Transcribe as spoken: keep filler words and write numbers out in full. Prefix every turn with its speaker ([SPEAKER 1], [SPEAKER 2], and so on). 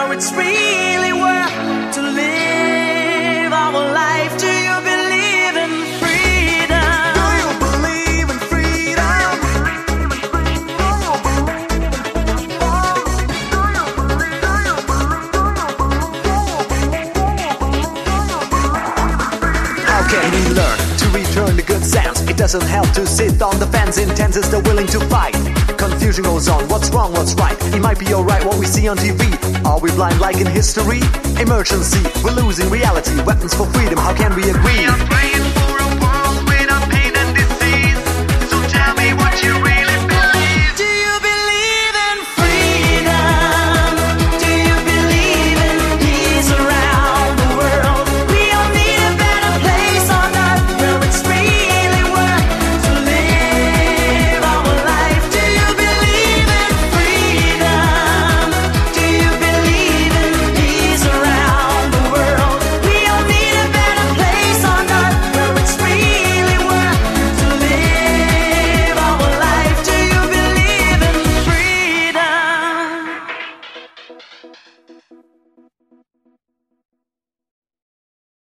[SPEAKER 1] whether it's really worth to live our life. Do you believe in freedom?
[SPEAKER 2] Do you believe in freedom?
[SPEAKER 3] How can we learn to return the good sense? It doesn't help to sit on the fence. Intense is the willing to fight. Confusion goes on, what's wrong, what's right? It might be alright what we see on T V. Are we blind like in history? Emergency, we're losing reality. Weapons for freedom, how can we agree?